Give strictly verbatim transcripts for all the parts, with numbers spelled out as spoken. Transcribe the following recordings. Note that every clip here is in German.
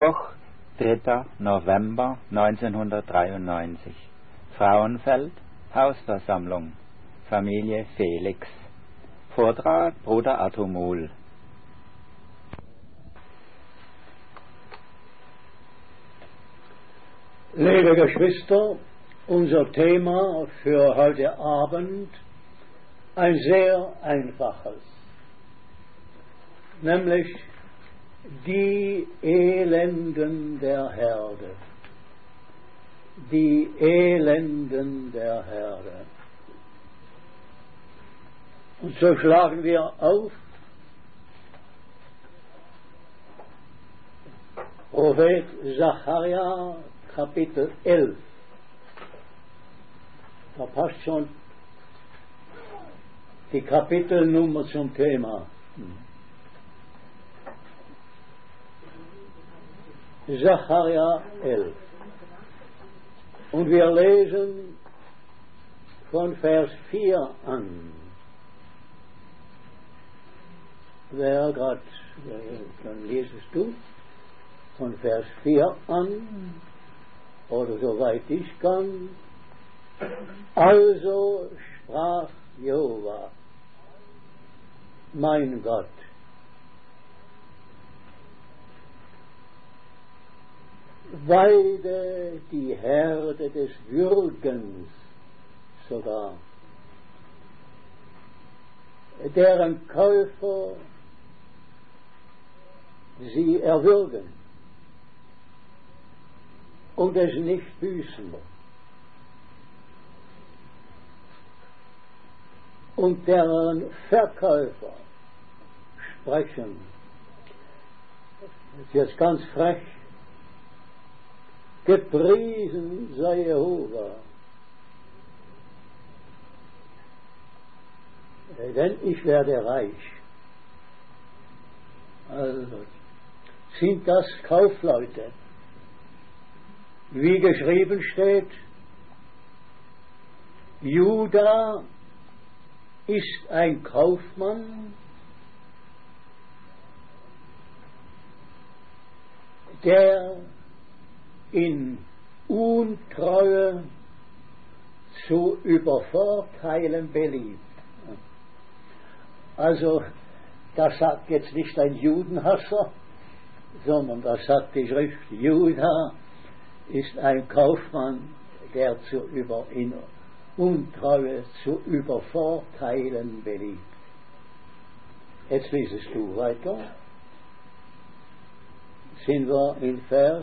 Mittwoch, dritter November neunzehnhundertdreiundneunzig. Frauenfeld, Hausversammlung, Familie Felix. Vortrag Bruder Arthur Muhl. Liebe Geschwister, unser Thema für heute Abend ein sehr einfaches, nämlich die Elenden der Herde. Die Elenden der Herde. Und so schlagen wir auf Prophet Sacharja, Kapitel elf. Da passt schon die Kapitelnummer zum Thema. Sacharja elf. Und wir lesen von Vers vier an. Wer gerade, dann lesest du von Vers vier an, oder soweit ich kann. Also sprach Jehova, mein Gott, weide die Herde des Würgens sogar, deren Käufer sie erwürgen und es nicht büßen, und deren Verkäufer sprechen, das ist jetzt ganz frech, gepriesen sei Jehova, denn ich werde reich. Also sind das Kaufleute, wie geschrieben steht, Juda ist ein Kaufmann, der in Untreue zu übervorteilen beliebt. Also, das sagt jetzt nicht ein Judenhasser, sondern das sagt die Schrift, Juda ist ein Kaufmann, der zu über, in Untreue zu übervorteilen beliebt. Jetzt liesest du weiter. Sind wir in Vers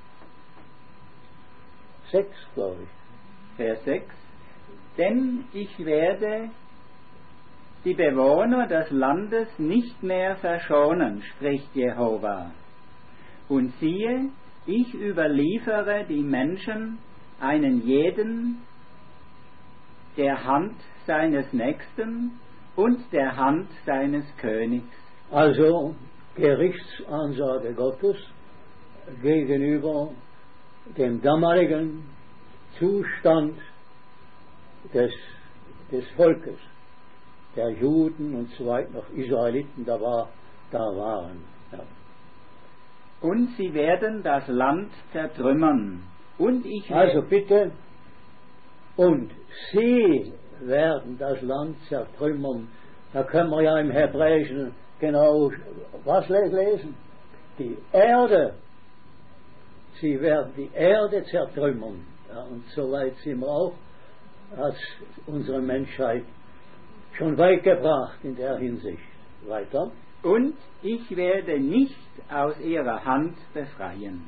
sechs, glaube ich. Vers sechs. Denn ich werde die Bewohner des Landes nicht mehr verschonen, spricht Jehova. Und siehe, ich überliefere die Menschen, einen jeden, der Hand seines Nächsten und der Hand seines Königs. Also Gerichtsansage Gottes gegenüber dem damaligen Zustand des, des Volkes, der Juden und so weiter, noch Israeliten da, war, da waren. Ja. Und sie werden das Land zertrümmern. Und ich also bitte, und sie werden das Land zertrümmern. Da können wir ja im Hebräischen genau was lesen? Die Erde. Sie werden die Erde zertrümmern. Ja, und so weit sind wir auch als unsere Menschheit schon weit gebracht in der Hinsicht. Weiter. Und ich werde nicht aus ihrer Hand befreien.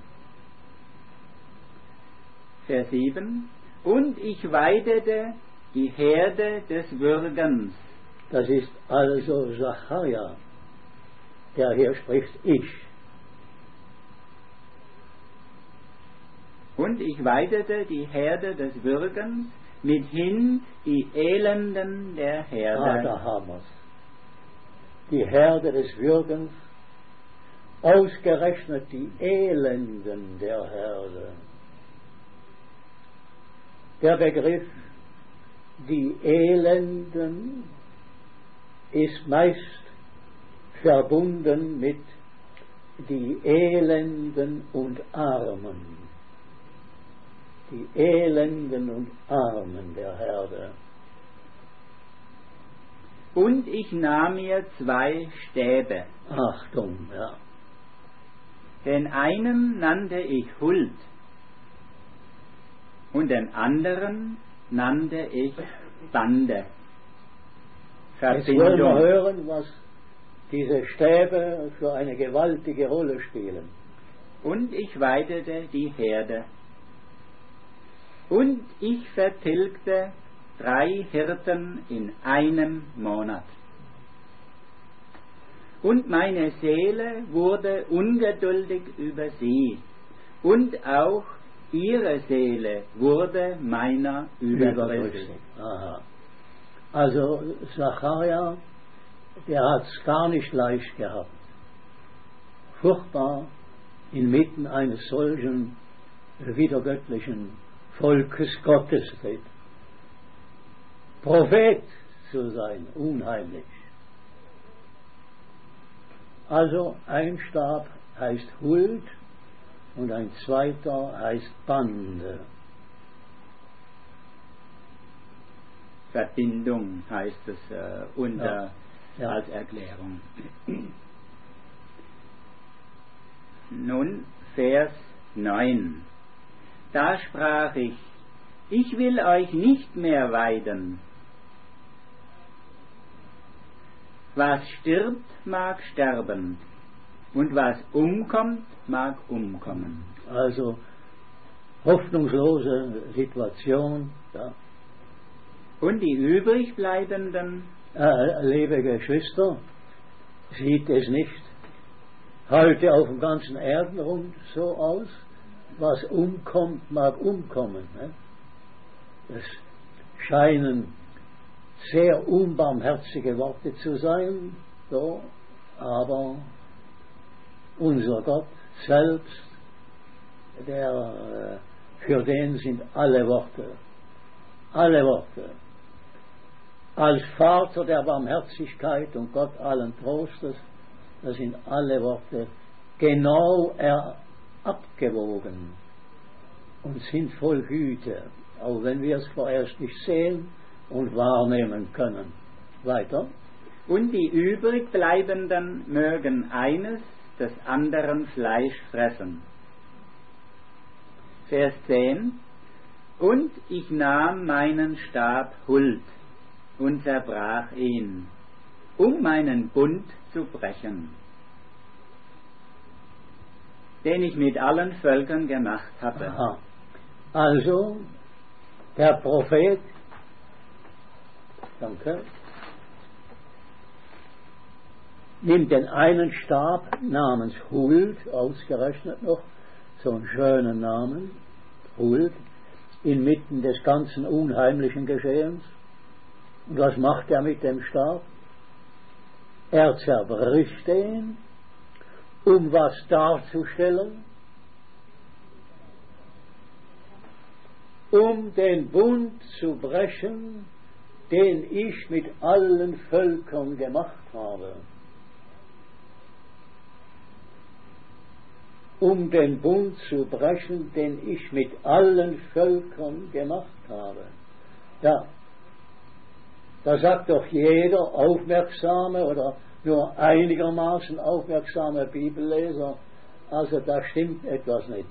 Vers sieben. Und ich weidete die Herde des Würgens. Das ist also Sacharja, der hier spricht, ich. Und ich weidete die Herde des Würgens, mithin die Elenden der Herde. Ah, da haben wir's. Die Herde des Würgens, ausgerechnet die Elenden der Herde. Der Begriff die Elenden ist meist verbunden mit die Elenden und Armen. Die Elenden und Armen der Herde. Und ich nahm mir zwei Stäbe. Achtung, ja. Den einen nannte ich Huld und den anderen nannte ich Bande. Jetzt wollen wir hören, was diese Stäbe für eine gewaltige Rolle spielen. Und ich weidete die Herde. Und ich vertilgte drei Hirten in einem Monat. Und meine Seele wurde ungeduldig über sie. Und auch ihre Seele wurde meiner überdrüssig. Aha. Also Sacharja, der hat es gar nicht leicht gehabt. Furchtbar inmitten eines solchen widergöttlichen Volkes Gottes tritt. Prophet zu sein, unheimlich. Also ein Stab heißt Huld und ein zweiter heißt Bande. Verbindung heißt es äh, unter Ja. Ja. als Erklärung. Nun Vers neun. Da sprach ich, ich will euch nicht mehr weiden. Was stirbt, mag sterben, und was umkommt, mag umkommen. Also hoffnungslose Situation. Ja. Und die übrigbleibenden, Äh, liebe Geschwister, sieht es nicht heute auf dem ganzen Erdenrund so aus? Was umkommt, mag umkommen. Ne? Das scheinen sehr unbarmherzige Worte zu sein, so, aber unser Gott selbst, der, für den sind alle Worte, alle Worte, als Vater der Barmherzigkeit und Gott allen Trostes, das sind alle Worte genau er, abgewogen und sind voll Güte, auch wenn wir es vorerst nicht sehen und wahrnehmen können. Weiter. und die übrigbleibenden mögen eines des anderen Fleisch fressen. Vers zehn. Und ich nahm meinen Stab Huld und zerbrach ihn, um meinen Bund zu brechen, den ich mit allen Völkern gemacht hatte. Aha. Also, der Prophet, danke, nimmt den einen Stab namens Huld, ausgerechnet noch, so einen schönen Namen, Huld, inmitten des ganzen unheimlichen Geschehens. Und was macht er mit dem Stab? Er zerbricht ihn, um was darzustellen? Um den Bund zu brechen, den ich mit allen Völkern gemacht habe. Um den Bund zu brechen, den ich mit allen Völkern gemacht habe. Ja, da sagt doch jeder aufmerksame oder nur einigermaßen aufmerksame Bibelleser, also da stimmt etwas nicht.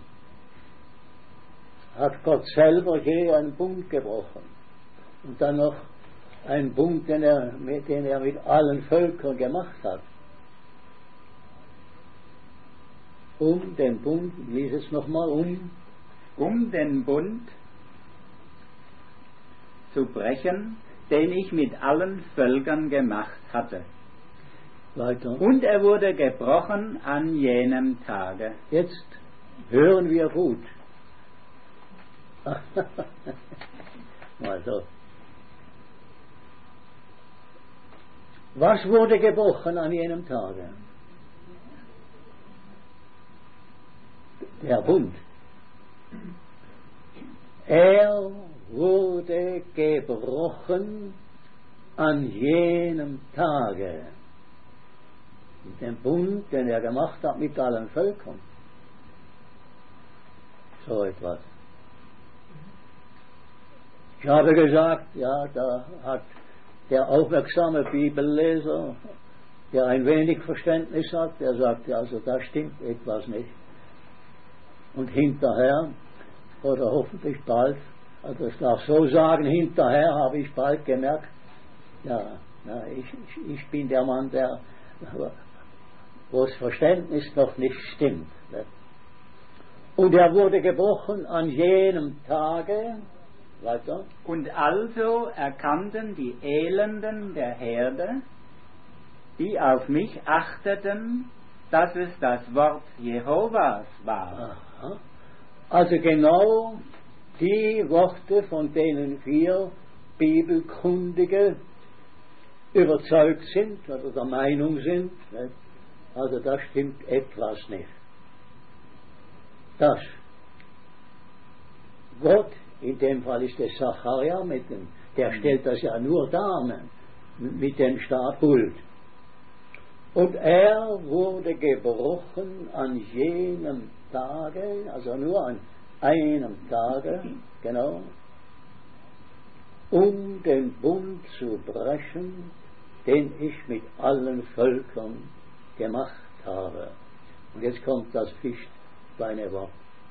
Hat Gott selber je einen Bund gebrochen und dann noch einen Bund, den er, den er mit allen Völkern gemacht hat. Um den Bund, lies es nochmal, um, um den Bund zu brechen, den ich mit allen Völkern gemacht hatte. Weiter. Und er wurde gebrochen an jenem Tage. Jetzt hören wir gut. Mal so. Was wurde gebrochen an jenem Tage? Der Bund. Er wurde gebrochen an jenem Tage. mit dem Bund, den er gemacht hat mit allen Völkern. So etwas. Ich habe gesagt, ja, da hat der aufmerksame Bibelleser, der ein wenig Verständnis hat, der sagt, ja, also da stimmt etwas nicht. Und hinterher, oder hoffentlich bald, also ich darf so sagen, hinterher habe ich bald gemerkt, ja, na, ich, ich, ich bin der Mann, der, wo das Verständnis noch nicht stimmt. Ne? Und er wurde gebrochen an jenem Tage, weiter. Und also erkannten die Elenden der Herde, die auf mich achteten, dass es das Wort Jehovas war. Aha. Also genau die Worte, von denen wir Bibelkundige überzeugt sind oder der Meinung sind, nicht? Also da stimmt etwas nicht. Das Gott, in dem Fall ist es Sacharja, mit dem, der stellt das ja nur dar, mit dem Stab Huld. Und er wurde gebrochen an jenem Tage, also nur an einem Tage, genau, um den Bund zu brechen, den ich mit allen Völkern gemacht habe. Und jetzt kommt das Fischbeine Wort.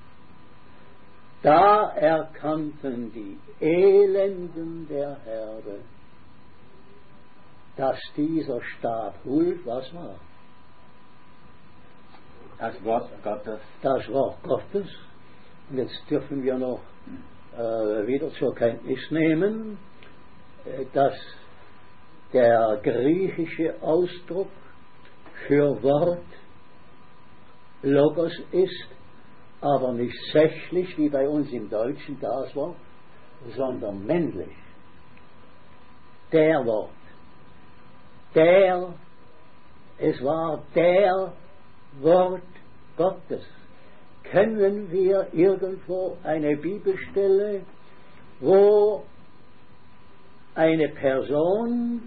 Da erkannten die Elenden der Herde, dass dieser Stab Huld, was war? Das Wort Gottes. Das Wort Gottes. Und jetzt dürfen wir noch äh, wieder zur Kenntnis nehmen, äh, dass der griechische Ausdruck für Wort Logos ist, aber nicht sächlich wie bei uns im Deutschen das Wort, sondern männlich. Der Wort. Der, es war der Wort Gottes. Kennen wir irgendwo eine Bibelstelle, wo eine Person,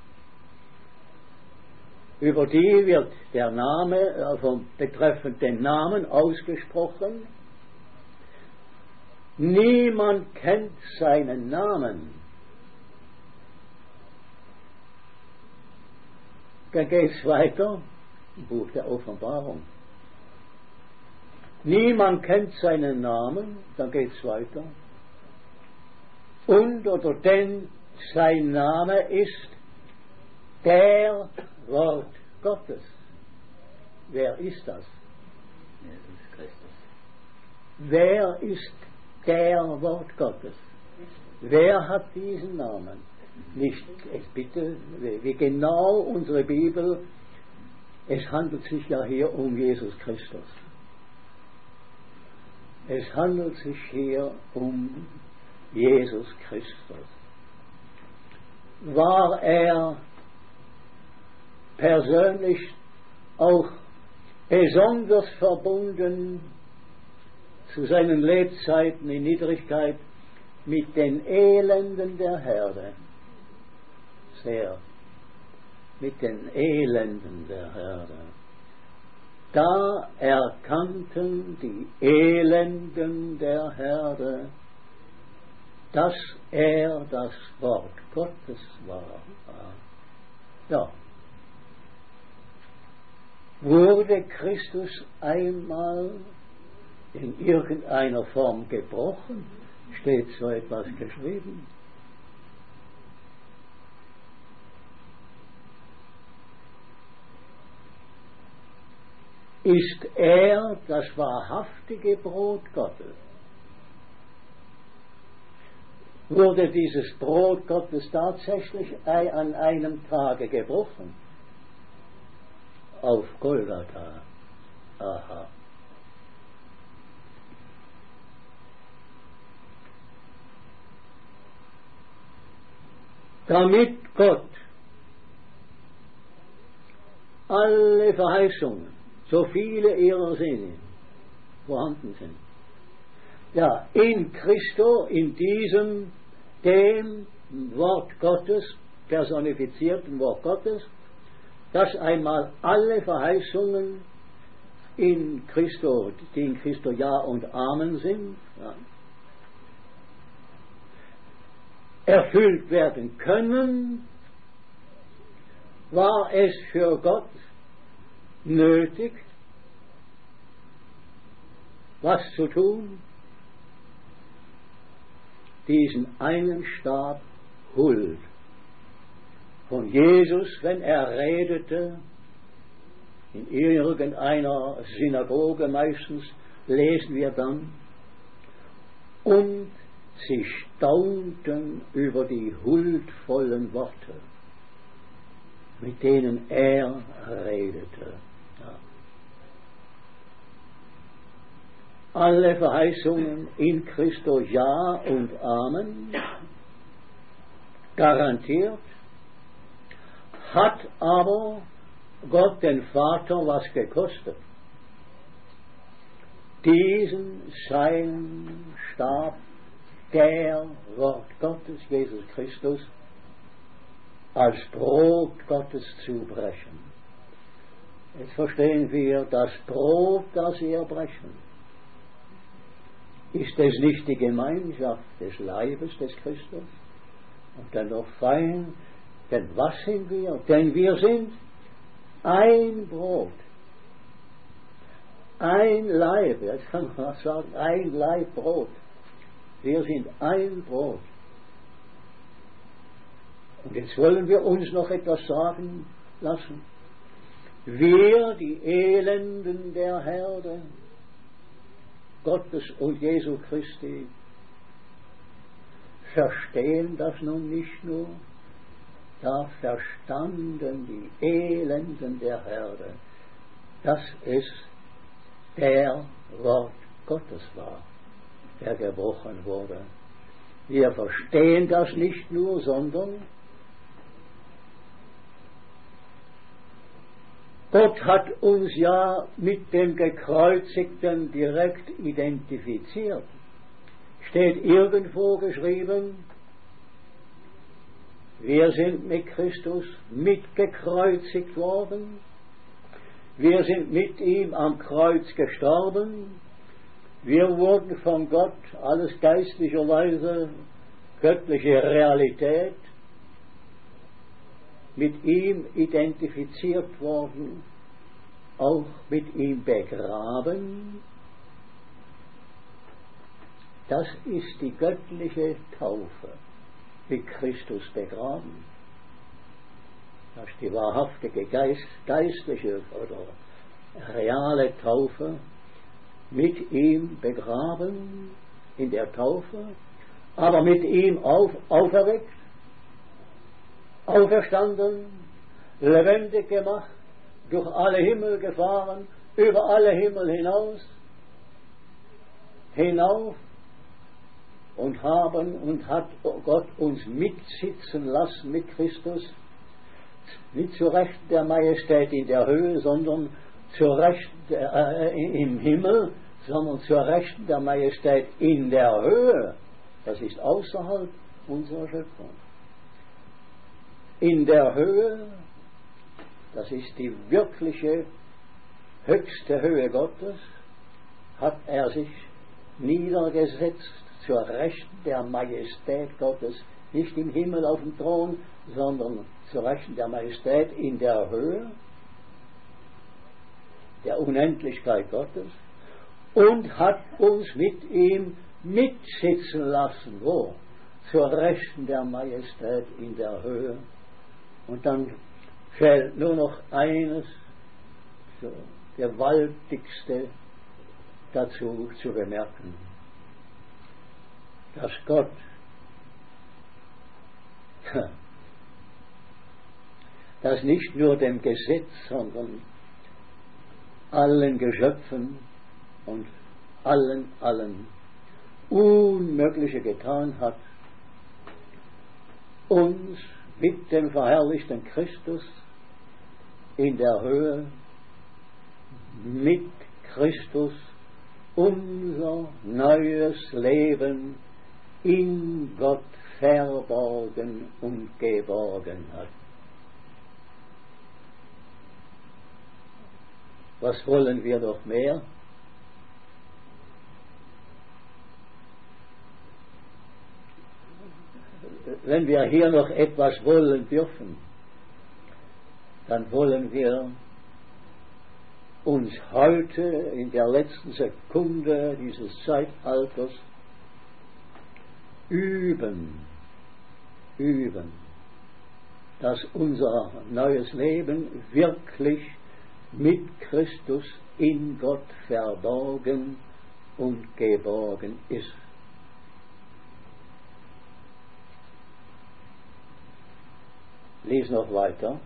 über die wird der Name, äh, vom betreffenden Namen ausgesprochen, niemand kennt seinen Namen. Dann geht es weiter im Buch der Offenbarung. Niemand kennt seinen Namen, dann geht es weiter. Und oder denn sein Name ist der Wort Gottes. Wer ist das? Jesus Christus. Wer ist der Wort Gottes? Wer hat diesen Namen? Nicht, bitte, wie genau unsere Bibel, es handelt sich ja hier um Jesus Christus. Es handelt sich hier um Jesus Christus. War er persönlich auch besonders verbunden zu seinen Lebzeiten in Niedrigkeit mit den Elenden der Herde? Sehr. Mit den Elenden der Herde. Da erkannten die Elenden der Herde, dass er das Wort Gottes war. Ja. Wurde Christus einmal in irgendeiner Form gebrochen? Steht so etwas geschrieben? Ist er das wahrhaftige Brot Gottes? Wurde dieses Brot Gottes tatsächlich an einem Tage gebrochen? Auf Golgatha. Aha. Damit Gott alle Verheißungen, so viele ihrer Sinne vorhanden sind, ja, in Christo, in diesem, dem Wort Gottes, personifizierten Wort Gottes, dass einmal alle Verheißungen in Christo, die in Christo Ja und Amen sind, ja, erfüllt werden können, war es für Gott nötig, was zu tun? Diesen einen Stab Huld von Jesus, wenn er redete, in irgendeiner Synagoge meistens, lesen wir dann, und sie staunten über die huldvollen Worte, mit denen er redete. Ja. Alle Verheißungen in Christo Ja und Amen, garantiert, hat aber Gott den Vater was gekostet, diesen seinen Stab, der Wort Gottes, Jesus Christus, als Brot Gottes zu brechen. Jetzt verstehen wir, das Brot, das wir brechen, ist es nicht die Gemeinschaft des Leibes des Christus? Und dann noch fein, denn was sind wir? Denn wir sind ein Brot, ein Leib, jetzt kann man sagen, ein Leib Brot. Wir sind ein Brot. Und jetzt wollen wir uns noch etwas sagen lassen. Wir, die Elenden der Herde Gottes und Jesu Christi, verstehen das nun nicht nur, da verstanden die Elenden der Herde, dass es der Wort Gottes war, der gebrochen wurde. Wir verstehen das nicht nur, sondern Gott hat uns ja mit dem Gekreuzigten direkt identifiziert. Steht irgendwo geschrieben, wir sind mit Christus mitgekreuzigt worden, wir sind mit ihm am Kreuz gestorben, wir wurden von Gott, alles geistlicherweise, göttliche Realität, mit ihm identifiziert worden, auch mit ihm begraben. Das ist die göttliche Taufe, mit Christus begraben. Das ist die wahrhaftige Geist, geistliche oder reale Taufe, mit ihm begraben in der Taufe, aber mit ihm auf, auferweckt, auferstanden, lebendig gemacht, durch alle Himmel gefahren, über alle Himmel hinaus, hinauf, und haben und hat Gott uns mitsitzen lassen mit Christus, nicht zu Rechten der Majestät in der Höhe, sondern zur Rechten äh, im Himmel, sondern zur Rechten der Majestät in der Höhe. Das ist außerhalb unserer Schöpfung. In der Höhe, das ist die wirkliche höchste Höhe Gottes, hat er sich niedergesetzt zur Rechten der Majestät Gottes, nicht im Himmel auf dem Thron, sondern zur Rechten der Majestät in der Höhe, der Unendlichkeit Gottes, und hat uns mit ihm mitsitzen lassen. Wo? Zur Rechten der Majestät in der Höhe. Und dann fällt nur noch eines, so gewaltigste dazu zu bemerken, dass Gott das nicht nur dem Gesetz, sondern allen Geschöpfen und allen, allen Unmögliche getan hat, uns mit dem verherrlichten Christus in der Höhe, mit Christus unser neues Leben in Gott verborgen und geborgen hat. Was wollen wir noch mehr? Wenn wir hier noch etwas wollen dürfen, dann wollen wir uns heute in der letzten Sekunde dieses Zeitalters üben, üben, dass unser neues Leben wirklich mit Christus in Gott verborgen und geborgen ist. Lies noch weiter.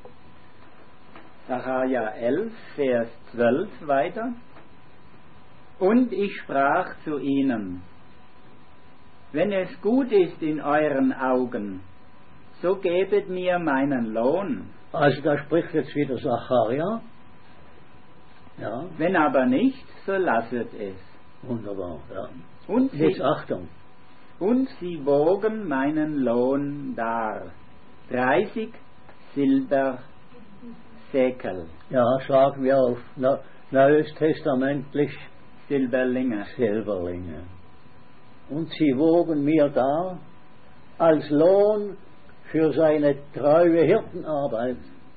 Sacharja elf, Vers zwölf weiter. Und ich sprach zu ihnen, wenn es gut ist in euren Augen, so gebet mir meinen Lohn. Also da spricht jetzt wieder Sacharja. Ja. Wenn aber nicht, so lasset es. Wunderbar, ja. Und Jetzt sie, Achtung. und sie wogen meinen Lohn dar. dreißig Silbersekel. Ja, sagen wir auf Neues Testamentlich Silberlinge. Silberlinge. Und sie wogen mir da als Lohn für seine treue Hirtenarbeit.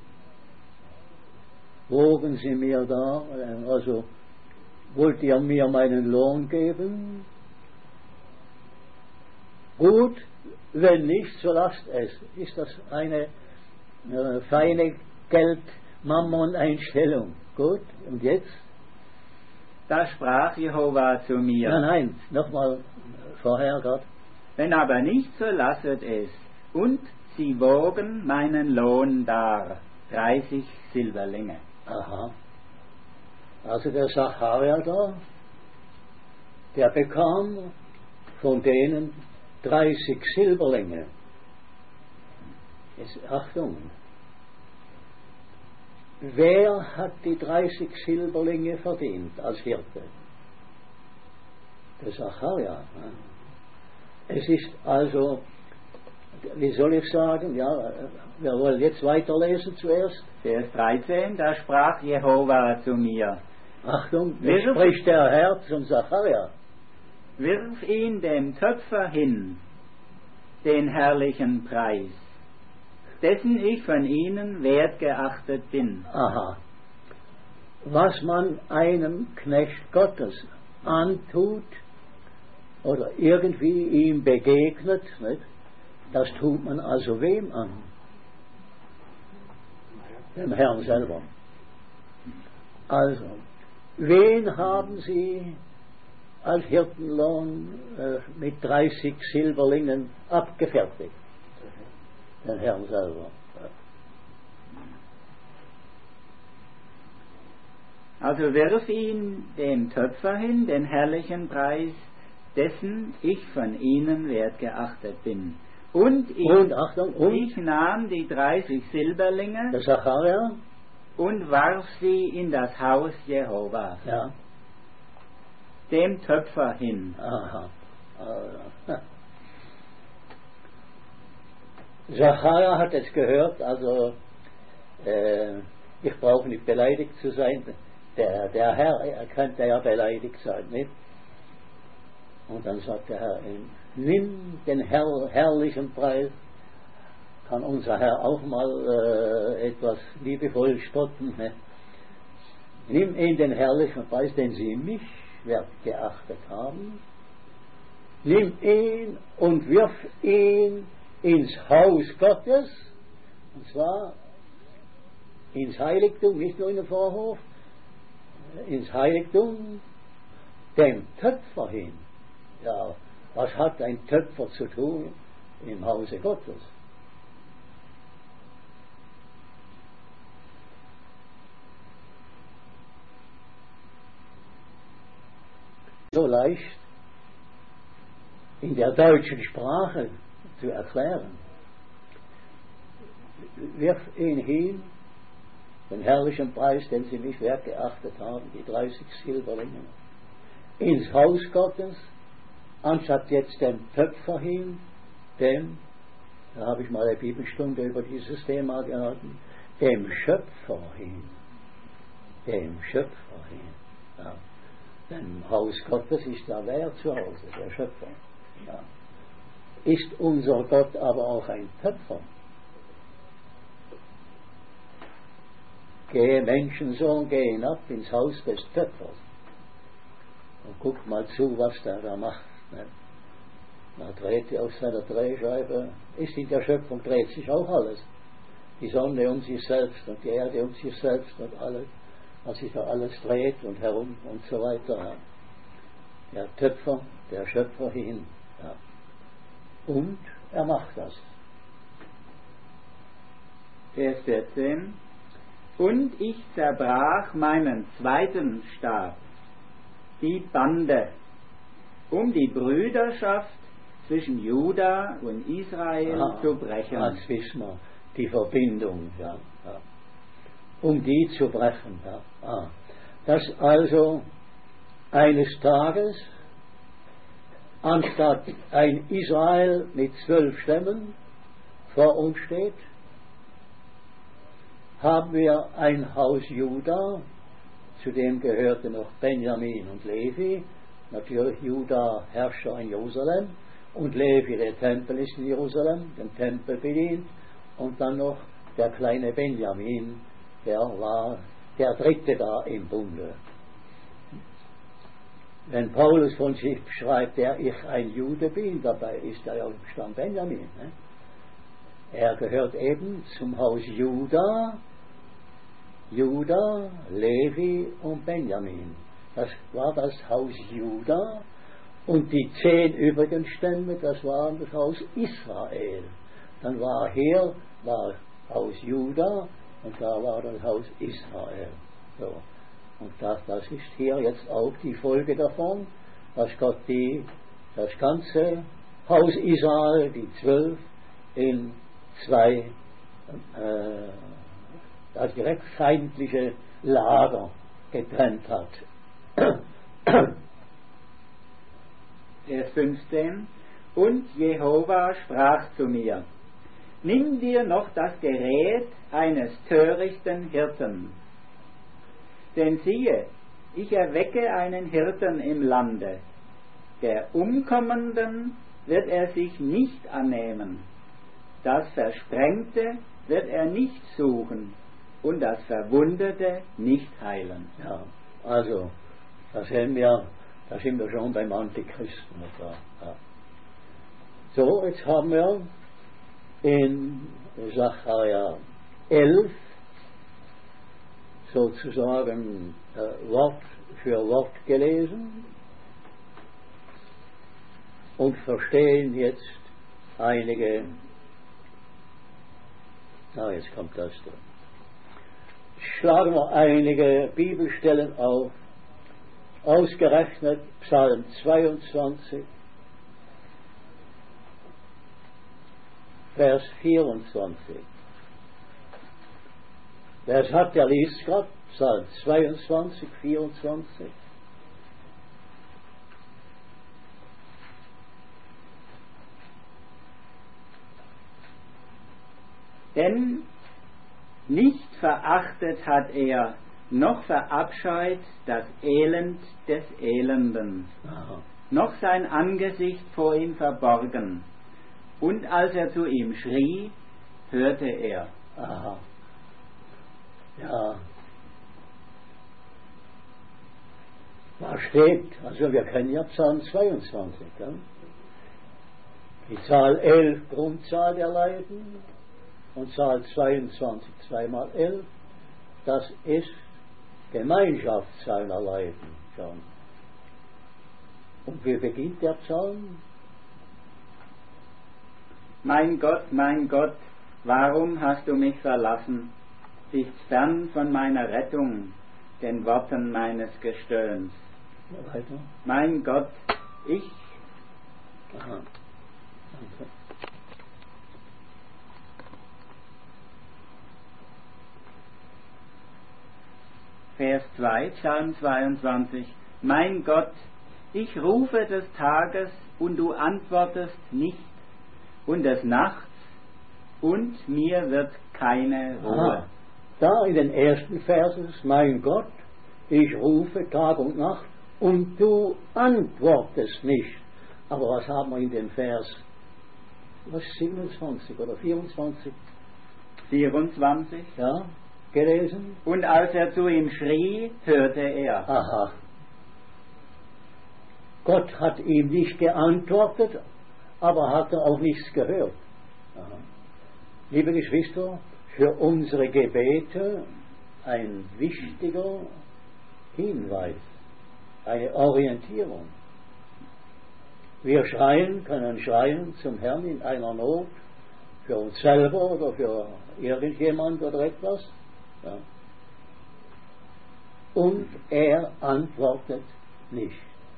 Wogen sie mir da, also wollt ihr mir meinen Lohn geben? Gut, wenn nicht, so lasst es. Ist das eine äh, feine Geld-Mammon-Einstellung? Gut, und jetzt? Da sprach Jehova zu mir. Nein, nein, nochmal vorher gerade. Wenn aber nicht, so lasset es. Und sie wogen meinen Lohn dar. dreißig Silberlinge. Aha. Also der Sacharja da, der bekam von denen dreißig Silberlinge. Jetzt Achtung. Wer hat die dreißig Silberlinge verdient als Hirte? Der Sacharja. Es ist also, wie soll ich sagen, ja, wir wollen jetzt weiterlesen zuerst. Vers dreizehn, da sprach Jehova zu mir. Achtung, Wirf, jetzt spricht der Herr zum Sacharja. Wirf ihn dem Töpfer hin, den herrlichen Preis, dessen ich von ihnen wertgeachtet bin. Aha. Was man einem Knecht Gottes antut oder irgendwie ihm begegnet, nicht? Das tut man also wem an? Dem Herrn selber. Also, wen haben Sie als Hirtenlohn äh, mit dreißig Silberlingen abgefertigt? Den Herrn selber. Also wirf ihn dem Töpfer hin, den herrlichen Preis, dessen ich von ihnen wertgeachtet bin. Und ich, und, Achtung, und ich nahm die dreißig Silberlinge der Sacharja und warf sie in das Haus Jehovas, ja. dem Töpfer hin. Aha. Also. Sacharja hat es gehört, also äh, ich brauche nicht beleidigt zu sein, der, der Herr, er könnte ja beleidigt sein, nicht? Und dann sagt der Herr ihm, nimm den Herr, herrlichen Preis, kann unser Herr auch mal äh, etwas liebevoll spotten, ne? Nimm ihn den herrlichen Preis, den sie mich wertgeachtet haben, nimm ihn und wirf ihn ins Haus Gottes, und zwar ins Heiligtum, nicht nur in den Vorhof, ins Heiligtum, dem Töpfer hin. Ja, was hat ein Töpfer zu tun im Hause Gottes? So leicht in der deutschen Sprache zu erklären. Wirf ihn hin, den herrlichen Preis, den sie mich wertgeachtet haben, die dreißig Silberlinge, ins Haus Gottes, anstatt jetzt dem Töpfer hin, dem, da habe ich mal eine Bibelstunde über dieses Thema gehalten, dem Schöpfer hin. dem Schöpfer hin. Ja. Denn im Haus Gottes ist da wer zu Hause, der Schöpfer. Ja. Ist unser Gott aber auch ein Töpfer? Gehe Menschensohn, geh hinab ins Haus des Töpfers und guck mal zu, was der da macht. Ne? Da dreht er auf seiner Drehscheibe, ist in der Schöpfung, dreht sich auch alles. Die Sonne um sich selbst und die Erde um sich selbst und alles, was sich da alles dreht und herum und so weiter. Der Töpfer, der Schöpfer hin. Ja. Und er macht das. Vers vierzehn. Und ich zerbrach meinen zweiten Stab, die Bande, um die Brüderschaft zwischen Juda und Israel ah, zu brechen. Das wissen wir, die Verbindung, ja, ja. Um die zu brechen. Ja. Ah. Dass also eines Tages anstatt ein Israel mit zwölf Stämmen vor uns steht, haben wir ein Haus Juda, zu dem gehörte noch Benjamin und Levi, natürlich Juda Herrscher in Jerusalem und Levi, der Tempel ist in Jerusalem, den Tempel bedient, und dann noch der kleine Benjamin, der war der Dritte da im Bunde. Wenn Paulus von sich schreibt, der ich ein Jude bin, dabei ist er ja im Stamm Benjamin. Ne? Er gehört eben zum Haus Juda, Juda, Levi und Benjamin. Das war das Haus Juda, und die zehn übrigen Stämme, das waren das Haus Israel. Dann war hier war Haus Juda und da war das Haus Israel. So. Und das, das ist hier jetzt auch die Folge davon, dass Gott die, das ganze Haus Israel, die zwölf, in zwei äh, das direkt feindliche Lager getrennt hat. Vers fünfzehn. Und Jehova sprach zu mir: Nimm dir noch das Gerät eines törichten Hirten. Denn siehe, ich erwecke einen Hirten im Lande. Der Umkommenden wird er sich nicht annehmen. Das Versprengte wird er nicht suchen und das Verwundete nicht heilen. Ja, also, da sind wir, da sind wir schon beim Antichristen. Ja. So, jetzt haben wir in Sacharja elf sozusagen äh, Wort für Wort gelesen und verstehen jetzt einige, na jetzt kommt das da. Schlagen wir einige Bibelstellen auf, ausgerechnet Psalm zweiundzwanzig, Vers vierundzwanzig. Wer es hat, der liest gerade, Psalm zweiundzwanzig, vierundzwanzig. Denn nicht verachtet hat er, noch verabscheut das Elend des Elenden, Aha. noch sein Angesicht vor ihm verborgen. Und als er zu ihm schrie, hörte er. Aha. Ja. Da steht, also wir kennen ja Psalm zweiundzwanzig, ja? Die Zahl elf, Grundzahl der Leiden, und Zahl zweiundzwanzig, zweimal elf, das ist Gemeinschaft seiner Leiden schon. Und wie beginnt der Psalm? Mein Gott, mein Gott, warum hast du mich verlassen? Bist fern von meiner Rettung, den Worten meines Gestöhns. Ja, weiter. Mein Gott, ich. Aha. Danke. Vers zwei, Psalm zweiundzwanzig. Mein Gott, ich rufe des Tages und du antwortest nicht, und des Nachts und mir wird keine Ruhe. da in den ersten Versen, mein Gott, ich rufe Tag und Nacht und du antwortest nicht. Aber was haben wir in dem Vers, was, siebenundzwanzig oder vierundzwanzig? vierundzwanzig. Ja, gelesen. Und als er zu ihm schrie, hörte er. Aha. Gott hat ihm nicht geantwortet, aber hat er auch nichts gehört. Aha. Liebe Geschwister, für unsere Gebete ein wichtiger Hinweis, eine Orientierung. Wir schreien, können schreien zum Herrn in einer Not, für uns selber oder für irgendjemand oder etwas. Ja. Und er antwortet nicht.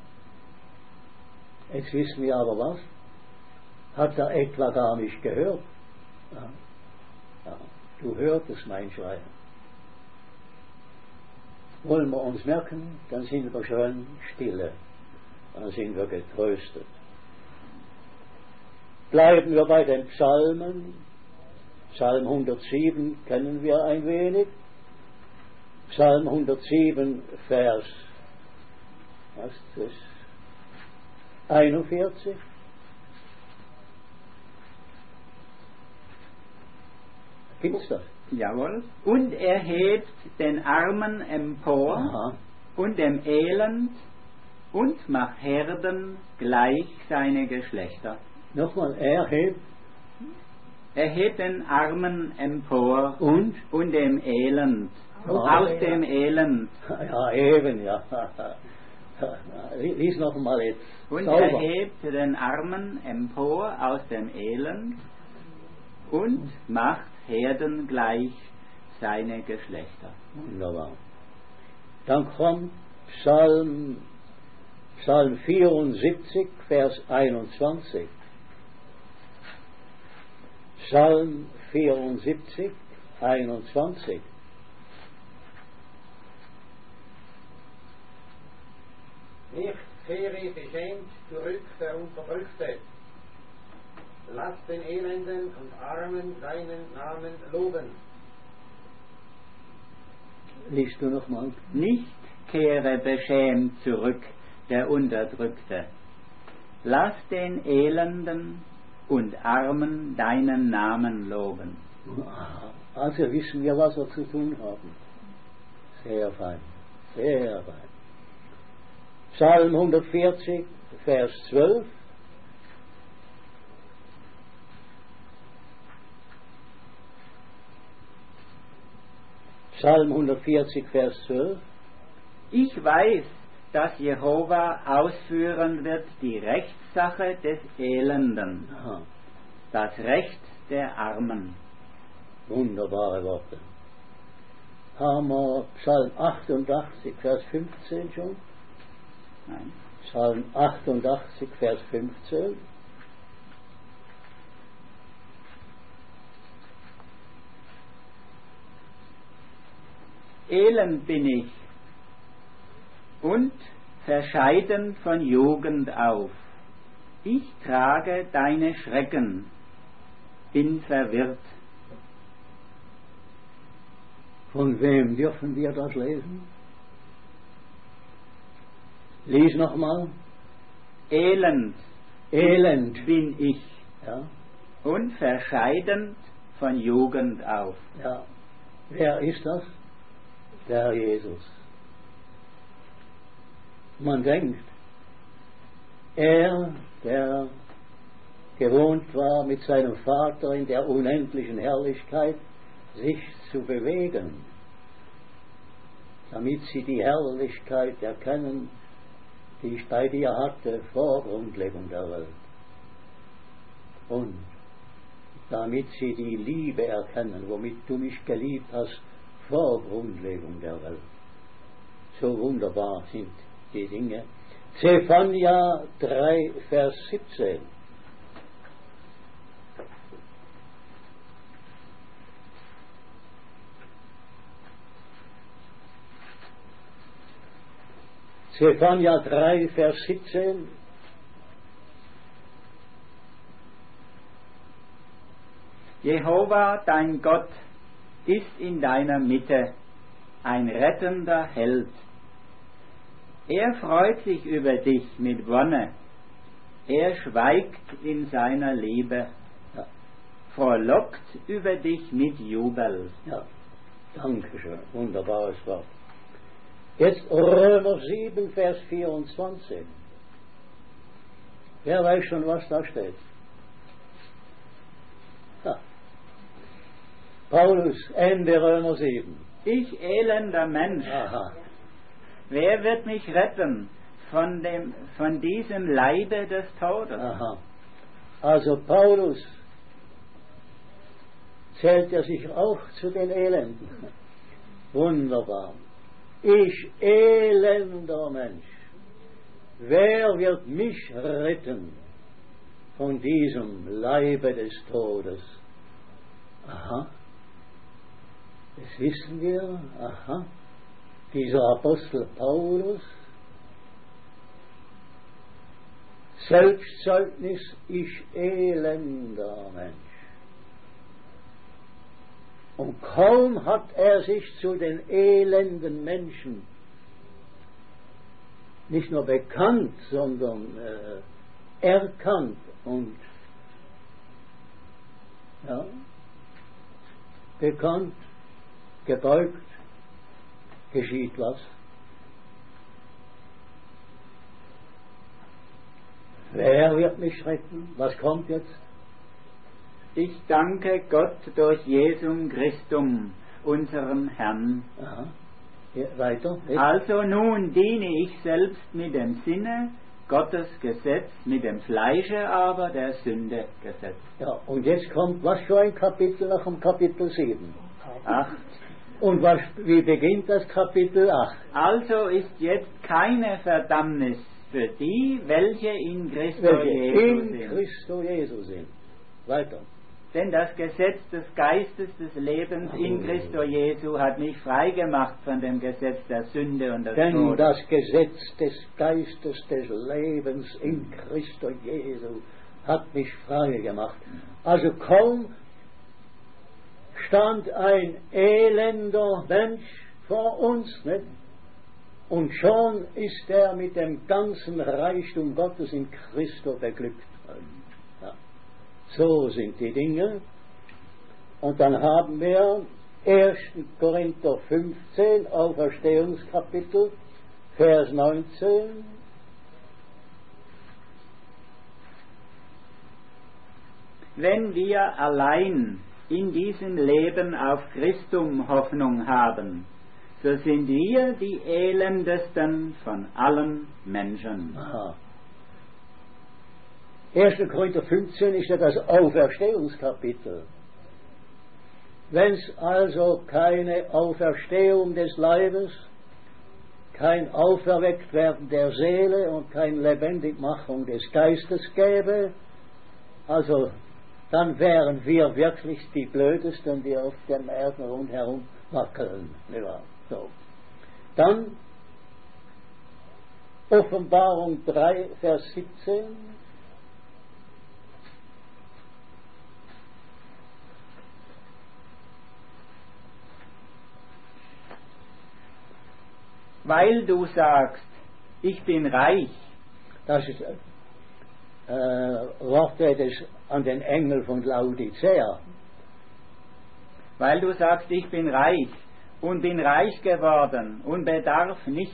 Jetzt wissen wir aber was. Hat er etwa gar nicht gehört? Ja. Ja. Du hörtest mein Schreien. Wollen wir uns merken, dann sind wir schön stille. Dann sind wir getröstet. Bleiben wir bei den Psalmen. Psalm hundertsieben kennen wir ein wenig. Psalm hundertsieben, Vers was ist das? einundvierzig. Gibt's das? Jawohl. Und er hebt den Armen empor. Aha. Und dem Elend und macht Herden gleich seine Geschlechter. Nochmal, er hebt. Er hebt den Armen empor Und? Und dem Elend. Oh, aus ja. dem Elend. Ja, eben, ja. Lies noch mal jetzt. Und Sauber. er hebt den Armen empor aus dem Elend und macht Herden gleich seine Geschlechter. Wunderbar. Dann kommt Psalm, Psalm vierundsiebzig, Vers einundzwanzig. Psalm vierundsiebzig, einundzwanzig. Nicht kehre beschämt zurück, der Unterdrückte. Lass den Elenden und Armen deinen Namen loben. Liest du noch mal? Nicht kehre beschämt zurück, der Unterdrückte. Lass den Elenden und Armen deinen Namen loben. Also wissen wir, was wir zu tun haben. Sehr fein, sehr fein. Psalm hundertvierzig, Vers zwölf. Psalm hundertvierzig, Vers zwölf. Ich weiß, dass Jehova ausführen wird die Rechtssache des Elenden, Aha. das Recht der Armen. Wunderbare Worte. Haben wir Psalm achtundachtzig, Vers fünfzehn schon? Nein. Psalm achtundachtzig, Vers fünfzehn. Elend bin ich und verscheiden von Jugend auf. Ich trage deine Schrecken, bin verwirrt. Von wem dürfen wir das lesen? Lies nochmal. Elend, Elend. bin ich Ja, und verscheiden von Jugend auf. ja. Wer ist das? Der Herr Jesus. Man denkt, er, der gewohnt war, mit seinem Vater in der unendlichen Herrlichkeit sich zu bewegen, damit sie die Herrlichkeit erkennen, die ich bei dir hatte vor Grundlegung der Welt. Und damit sie die Liebe erkennen, womit du mich geliebt hast vor Grundlegung der Welt. So wunderbar sind die Dinge. Zephania drei, Vers siebzehn. Zephania drei, Vers siebzehn. Jehova, dein Gott, ist in deiner Mitte ein rettender Held. Er freut sich über dich mit Wonne, er schweigt in seiner Liebe, Ja. frohlockt über dich mit Jubel. Ja, danke schön, wunderbares Wort. Jetzt Römer sieben, Vers vierundzwanzig. Wer weiß schon, was da steht? Ja. Paulus, Ende Römer sieben. Ich elender Mensch, Aha. wer wird mich retten von, dem, von diesem Leibe des Todes? Aha. Also Paulus zählt er sich auch zu den Elenden. Wunderbar. Ich elender Mensch, wer wird mich retten von diesem Leibe des Todes? Aha. Das wissen wir. Aha. Dieser Apostel Paulus, Selbstzeugnis, ich elender Mensch. Und kaum hat er sich zu den elenden Menschen nicht nur bekannt, sondern äh, erkannt und ja, bekannt, gebeugt, geschieht was. Wer wird mich retten? Was kommt jetzt? Ich danke Gott durch Jesum Christum, unseren Herrn. Aha. Ja, weiter. Jetzt. Also nun diene ich selbst mit dem Sinne, Gottes Gesetz, mit dem Fleische aber der Sünde Gesetz. Ja, und jetzt kommt was für ein Kapitel nach dem Kapitel sieben? Acht. Und was, wie beginnt das Kapitel acht? Also ist jetzt keine Verdammnis für die, welche in Christo Welche Jesu in sind. Christo Jesu sind. Weiter. Denn das Gesetz des Geistes des Lebens in Christo Jesu hat mich freigemacht von dem Gesetz der Sünde und des Denn Todes. das Gesetz des Geistes des Lebens in Christo Jesu hat mich frei gemacht. Also kaum stand ein elender Mensch vor uns, nicht? Und schon ist er mit dem ganzen Reichtum Gottes in Christo beglückt. Ja. So sind die Dinge. Und dann haben wir erster Korinther fünfzehn, Auferstehungskapitel, Vers neunzehn. Wenn wir allein in diesem Leben auf Christum Hoffnung haben, so sind wir die elendesten von allen Menschen. Aha. erster Korinther fünfzehn ist ja das Auferstehungskapitel. Wenn es also keine Auferstehung des Leibes, kein Auferwecktwerden der Seele und keine Lebendigmachung des Geistes gäbe, also dann wären wir wirklich die Blödesten, die auf dem Erden rundherum wackeln. So. Dann Offenbarung drei, Vers siebzehn. Weil du sagst, ich bin reich. Das ist äh, Worte an den Engel von Laodicea. Weil du sagst, ich bin reich und bin reich geworden und bedarf nichts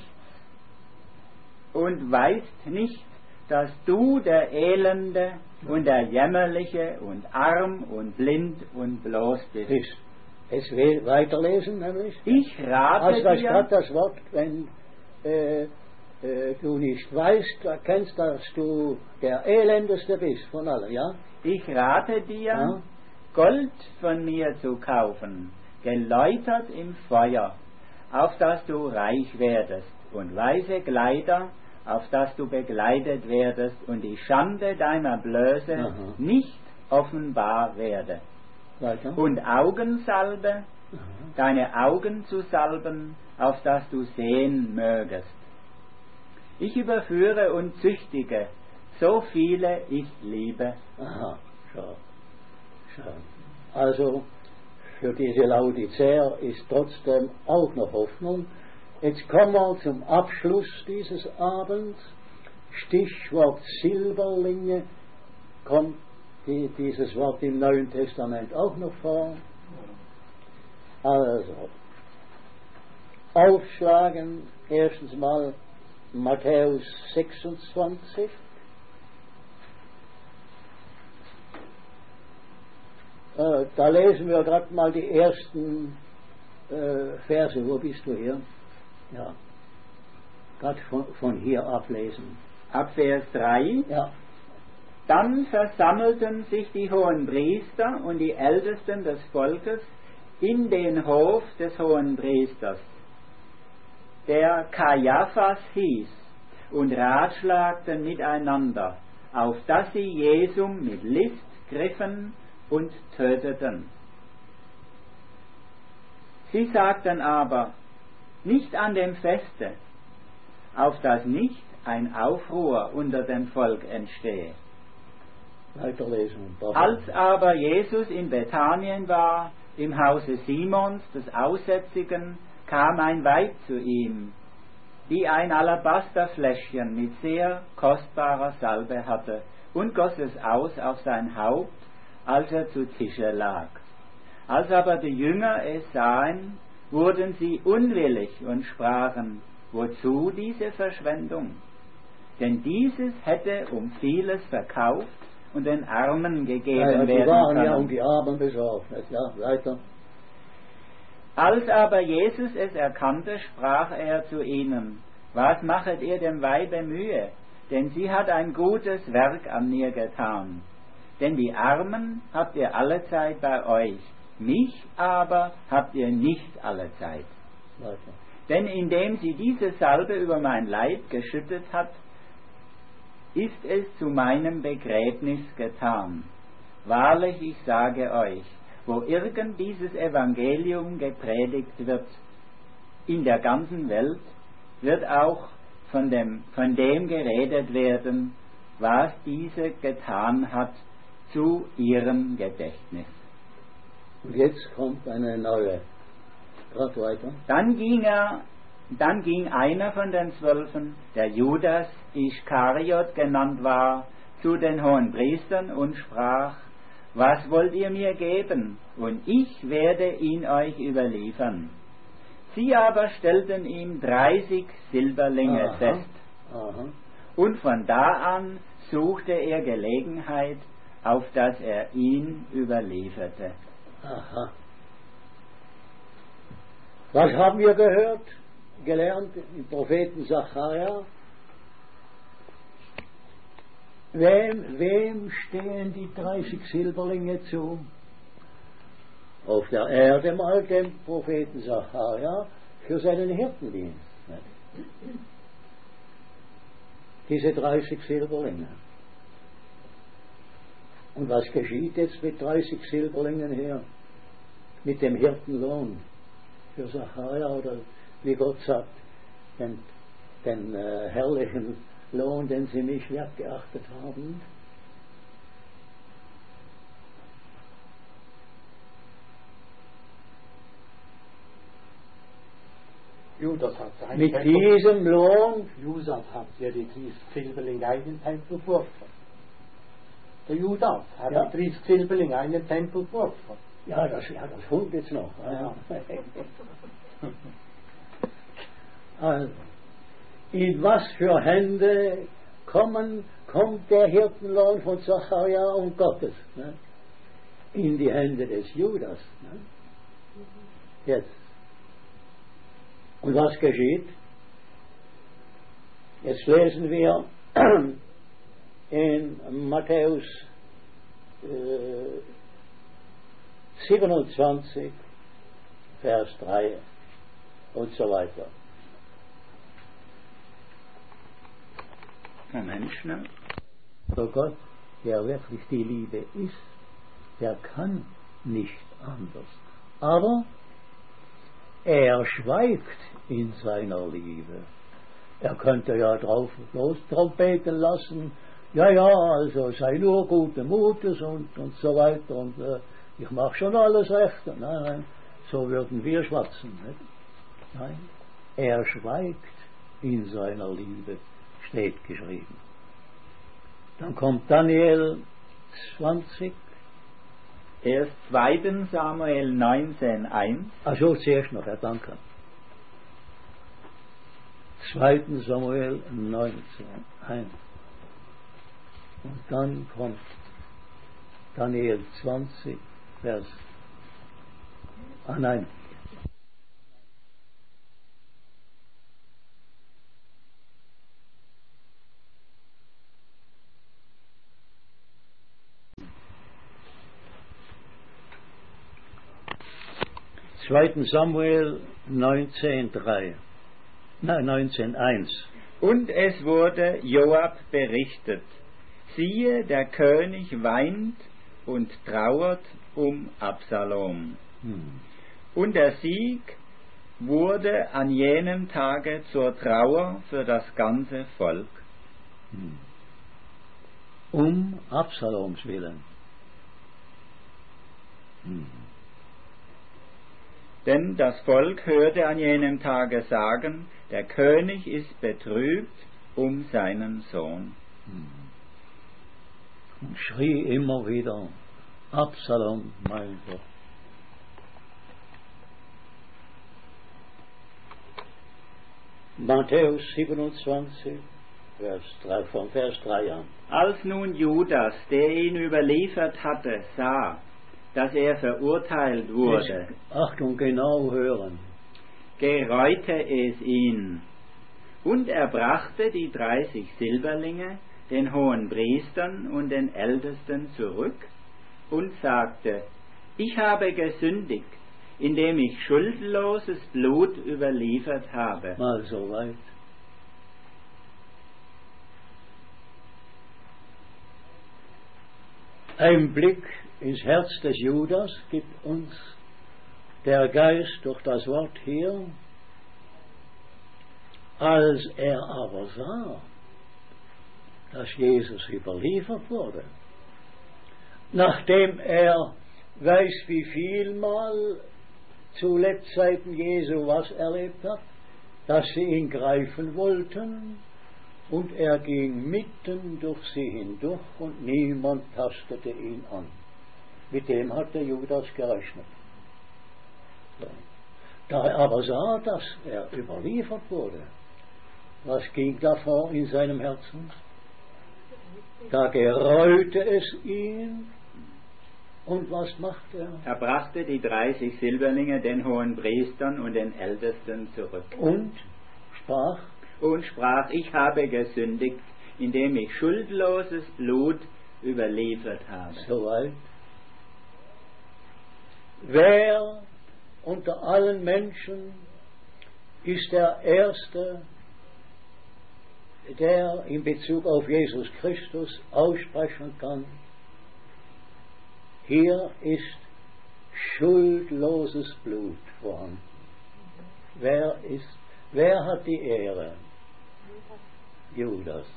und weißt nicht, dass du der Elende und der Jämmerliche und arm und blind und bloß bist. Ist. Es will weiterlesen, nämlich. Ich rate also das dir, gerade das Wort, wenn äh, äh, du nicht weißt, erkennst, dass du der Elendeste bist von allen, ja? ich rate dir, Ja? Gold von mir zu kaufen, geläutert im Feuer, auf dass du reich werdest, und weiße Kleider, auf dass du bekleidet werdest, und die Schande deiner Blöße Aha. nicht offenbar werde. Weiter. Und Augensalbe, Aha. deine Augen zu salben, auf dass du sehen mögest. Ich überführe und züchtige, so viele ich liebe. Aha, schau. schau. Also für diese Laodiceer ist trotzdem auch noch Hoffnung. Jetzt kommen wir zum Abschluss dieses Abends. Stichwort Silberlinge, kommt die, dieses Wort im Neuen Testament auch noch vor. Also, aufschlagen, erstens mal Matthäus sechsundzwanzig. Äh, da lesen wir gerade mal die ersten äh, Verse. Wo bist du hier? Ja, gerade von, von hier ablesen. Ab Vers drei. Ja. Dann versammelten sich die Hohenpriester und die Ältesten des Volkes in den Hof des Hohenpriesters, der Kajaphas hieß, und ratschlagten miteinander, auf dass sie Jesum mit List griffen und töteten. Sie sagten aber, nicht an dem Feste, auf dass nicht ein Aufruhr unter dem Volk entstehe. Weiterlesen. Als aber Jesus in Bethanien war, im Hause Simons, des Aussätzigen, kam ein Weib zu ihm, die ein Alabasterfläschchen mit sehr kostbarer Salbe hatte, und goss es aus auf sein Haupt, als er zu Tische lag. Als aber die Jünger es sahen, wurden sie unwillig und sprachen, wozu diese Verschwendung? Denn dieses hätte um vieles verkauft und den Armen gegeben ja, werden die waren können. ja um die Armen besorgt. Ja, weiter. Als aber Jesus es erkannte, sprach er zu ihnen, was machet ihr dem Weibe Mühe? Denn sie hat ein gutes Werk an mir getan. Denn die Armen habt ihr allezeit bei euch, mich aber habt ihr nicht allezeit. Weiter. Denn indem sie diese Salbe über mein Leib geschüttet hat, ist es zu meinem Begräbnis getan. Wahrlich, ich sage euch, wo irgend dieses Evangelium gepredigt wird in der ganzen Welt, wird auch von dem, von dem geredet werden, was diese getan hat, zu ihrem Gedächtnis. Und jetzt kommt eine neue. Gerade weiter. Dann ging er, dann ging einer von den Zwölfen, der Judas Ischkariot genannt war, zu den Hohenpriestern und sprach, was wollt ihr mir geben? Und ich werde ihn euch überliefern. Sie aber stellten ihm dreißig Silberlinge Aha. fest. Aha. Und von da an suchte er Gelegenheit, auf dass er ihn überlieferte. Aha. Was haben wir gehört, gelernt im Propheten Sacharja? Wem, wem stehen die dreißig Silberlinge zu? Auf der Erde mal dem Propheten Sacharja für seinen Hirtendienst. Diese dreißig Silberlinge. Und was geschieht jetzt mit dreißig Silberlingen her? Mit dem Hirtenlohn für Sacharja, oder wie Gott sagt, den, den äh, herrlichen Lohn, den sie mich wert geachtet haben. Judas hat sein Mit Tempel, diesem Lohn, Judas hat ja die dreißig Silberlinge einen Tempel geworfen. Der Judas hat Ja. die dreißig Silberlinge einen Tempel geworfen. ja, das, ja, das kommt jetzt noch. Ja. Also, in was für Hände kommen, kommt der Hirtenlohn von Sacharja und Gottes? Ne? In die Hände des Judas. Ne? Jetzt. Und was geschieht? Jetzt lesen wir in Matthäus äh, siebenundzwanzig, Vers drei und so weiter. Moment schnell. So Gott, der wirklich die Liebe ist, der kann nicht anders. Aber er schweigt in seiner Liebe. Er könnte ja drauf lostrompeten lassen, ja, ja, also sei nur guten Mutes und, und so weiter und äh, ich mache schon alles recht. Nein, nein, so würden wir schwatzen. Nicht? Nein, er schweigt in seiner Liebe, steht geschrieben. Dann kommt Daniel zwanzig. Erst zweiten Samuel neunzehn eins. Also zuerst noch, Herr Danke. zweiten Samuel neunzehn eins. Und dann kommt Daniel zwanzig, Vers. Ah nein. zweiten Samuel neunzehn drei. Nein, neunzehn eins. Und es wurde Joab berichtet: Siehe, der König weint und trauert um Absalom. Hm. Und der Sieg wurde an jenem Tage zur Trauer für das ganze Volk. Hm. Um Absaloms willen. Hm. Denn das Volk hörte an jenem Tage sagen, der König ist betrübt um seinen Sohn. Und schrie immer wieder, Absalom, mein Gott. Matthäus siebenundzwanzig, Vers drei, von Vers drei an. Als nun Judas, der ihn überliefert hatte, sah, dass er verurteilt wurde, Achtung, genau hören. gereute es ihn. Und er brachte die dreißig Silberlinge den hohen Priestern und den Ältesten zurück und sagte, ich habe gesündigt, indem ich schuldloses Blut überliefert habe. Mal so weit. Ein Blick ins Herz des Judas gibt uns der Geist durch das Wort hier. Als er aber sah, dass Jesus überliefert wurde, nachdem er weiß wie viel Mal zu Lebzeiten Jesu was erlebt hat, dass sie ihn greifen wollten, und er ging mitten durch sie hindurch und niemand tastete ihn an. Mit dem hat der Judas gerechnet. Da er aber sah, dass er überliefert wurde, was ging da vor in seinem Herzen? Da gereute es ihn. Und was macht er? Er brachte die dreißig Silberlinge den hohen Priestern und den Ältesten zurück. Und sprach? Und sprach, ich habe gesündigt, indem ich schuldloses Blut überliefert habe. Soweit. Wer unter allen Menschen ist der Erste, der in Bezug auf Jesus Christus aussprechen kann, hier ist schuldloses Blut vorhanden. Wer ist, wer hat die Ehre? Judas.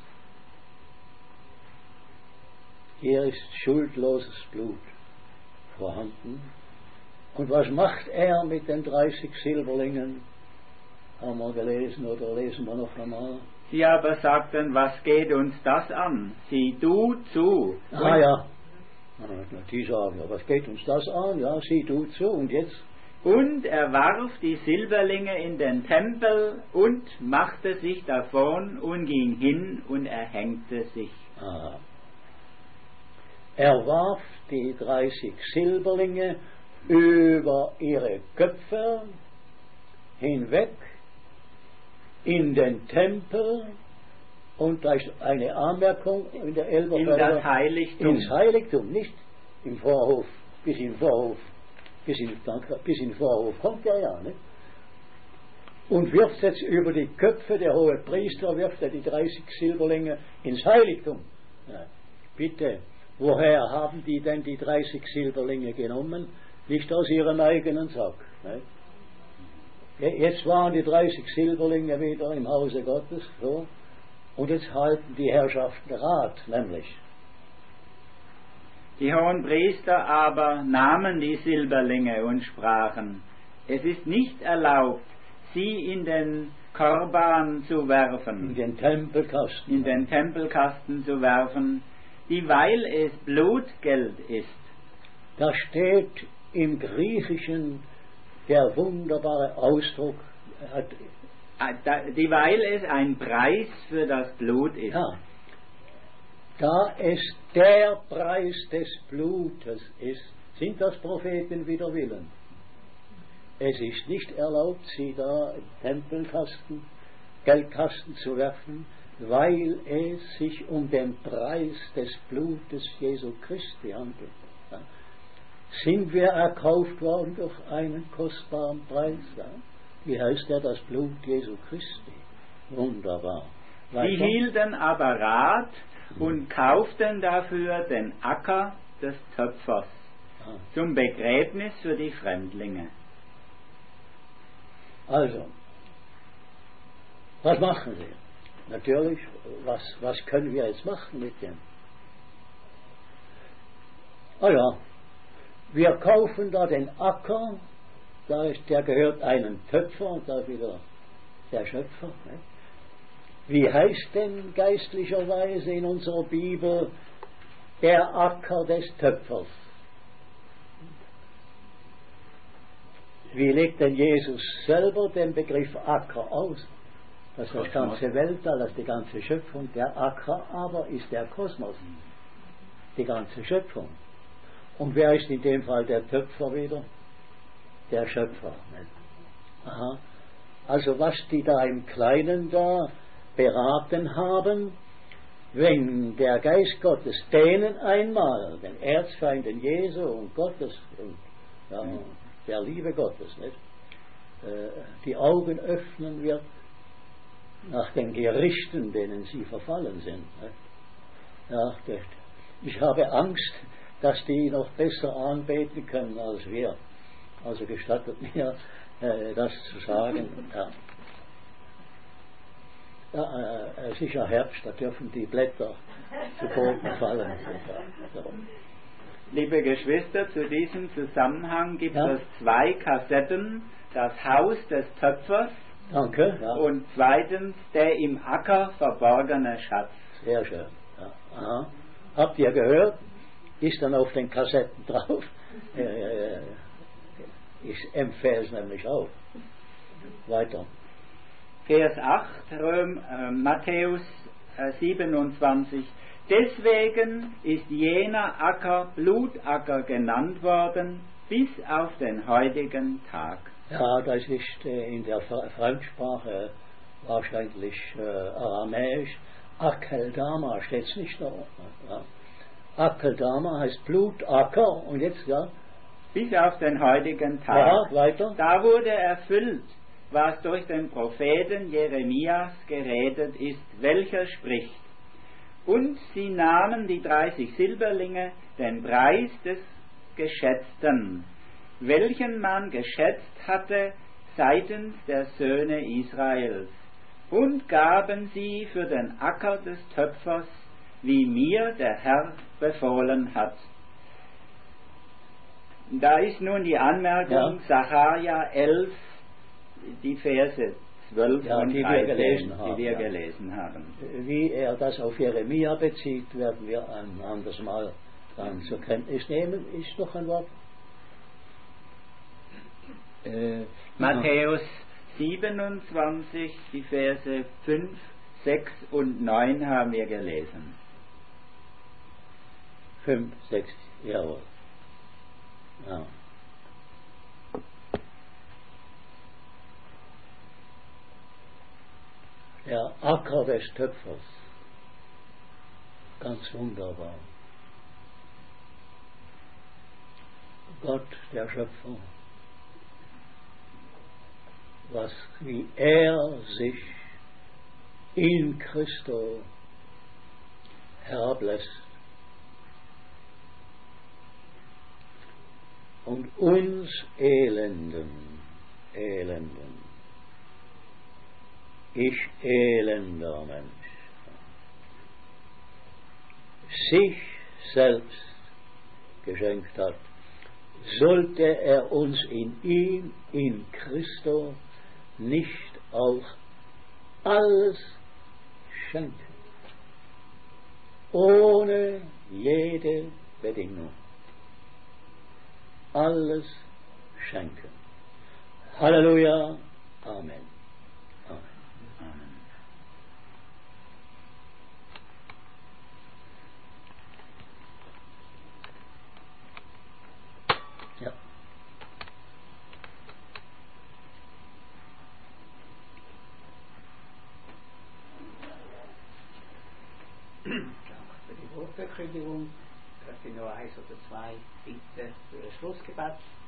Hier ist schuldloses Blut vorhanden. Und was macht er mit den dreißig Silberlingen? Haben wir gelesen oder lesen wir noch einmal? Sie aber sagten, was geht uns das an? Sieh du zu. Ah ja. Die sagen, ja, was geht uns das an? Ja, sieh du zu. Und jetzt? Und er warf die Silberlinge in den Tempel und machte sich davon und ging hin und erhängte sich. Aha. Er warf die dreißig Silberlinge über ihre Köpfe hinweg in den Tempel, und da ist eine Anmerkung in der Elberfelder. In das Heiligtum. Ins Heiligtum, nicht im Vorhof, bis in den Vorhof, bis in, bis in den Vorhof kommt er ja, nicht? Und wirft jetzt über die Köpfe, der hohe Priester wirft er die dreißig Silberlinge ins Heiligtum. Ja, bitte, woher haben die denn die dreißig Silberlinge genommen? Nicht aus ihrem eigenen Sack. Nicht? Jetzt waren die dreißig Silberlinge wieder im Hause Gottes, so, und jetzt halten die Herrschaften Rat, nämlich Die Hohenpriester aber nahmen die Silberlinge und sprachen, es ist nicht erlaubt, sie in den Korban zu werfen, In den Tempelkasten. in den Tempelkasten zu werfen, dieweil es Blutgeld ist. Da steht im Griechischen der wunderbare Ausdruck, hat, Ah, da- Dieweil es ein Preis für das Blut ist. ja, da es der Preis des Blutes ist, sind das Propheten wider Willen. Es ist nicht erlaubt, sie da im Tempelkasten, Geldkasten zu werfen, weil es sich um den Preis des Blutes Jesu Christi handelt. Ja. Sind wir erkauft worden durch einen kostbaren Preis? Ja. Wie heißt der? Das Blut Jesu Christi. Wunderbar. Sie Weiter. hielten aber Rat und kauften dafür den Acker des Töpfers Ja. zum Begräbnis für die Fremdlinge. Also, was machen Sie? Natürlich, was, was können wir jetzt machen mit dem? Ah ja, wir kaufen da den Acker, da ist, der gehört einem Töpfer und da wieder der Schöpfer. Ne? Wie heißt denn geistlicherweise in unserer Bibel der Acker des Töpfers? Wie legt denn Jesus selber den Begriff Acker aus? Das ist das ganze Weltall, das ist die ganze Schöpfung. Der Acker aber ist der Kosmos, die ganze Schöpfung. Und wer ist in dem Fall der Töpfer wieder? Der Schöpfer. Nicht? Aha. Also was die da im Kleinen da beraten haben, wenn der Geist Gottes denen einmal, den Erzfeinden Jesu und Gottes und ja, der Liebe Gottes, nicht, äh, die Augen öffnen wird nach den Gerichten, denen sie verfallen sind. Nicht? Ja, das, ich habe Angst, dass die noch besser anbeten können als wir. Also gestattet mir, äh, das zu sagen. Ja. Ja, äh, es ist ja Herbst, da dürfen die Blätter zu Boden fallen. Ja, so. Liebe Geschwister, zu diesem Zusammenhang gibt Ja. es zwei Kassetten, das Haus des Töpfers Danke. Ja. und zweitens der im Acker verborgene Schatz. Sehr schön. Ja. Aha. Habt ihr gehört? Ist dann auf den Kassetten drauf. Äh, ich empfehle es nämlich auch. Weiter. Vers acht, Röm, äh, Matthäus äh, siebenundzwanzig. Deswegen ist jener Acker Blutacker genannt worden, bis auf den heutigen Tag. Ja, das ist äh, in der Fre- Fremdsprache wahrscheinlich äh, aramäisch. Akeldama steht es nicht da. Ja. Akeldama heißt Blutacker und jetzt, ja, Bis auf den heutigen Tag. ja weiter. Da wurde erfüllt, was durch den Propheten Jeremias geredet ist, welcher spricht. Und sie nahmen die dreißig Silberlinge, den Preis des Geschätzten, welchen man geschätzt hatte seitens der Söhne Israels, und gaben sie für den Acker des Töpfers, wie mir der Herr befohlen hat. Da ist nun die Anmerkung, Ja. Sacharja elf, die Verse zwölf Ja, und die wir dreizehn, gelesen haben, die wir ja. gelesen haben. Wie er das auf Jeremia bezieht, werden wir ein anderes Mal dann zur Kenntnis nehmen. Ist noch ein Wort? Äh, Matthäus siebenundzwanzig, die Verse fünf, sechs und neun haben wir gelesen. Fünf, sechs, jawohl. Ja. Der Acker des Töpfers. Ganz wunderbar. Gott, der Schöpfer, was wie er sich in Christo herablässt und uns Elenden, Elenden, ich elender Mensch, sich selbst geschenkt hat, sollte er uns in ihm, in Christo, nicht auch alles schenken, ohne jede Bedingung. Alles schenken. Halleluja. Amen. Amen. Amen. Ja. Danke für die Wortverkündigung. Dass ich noch eins oder zwei Bitten für das Schlussgebet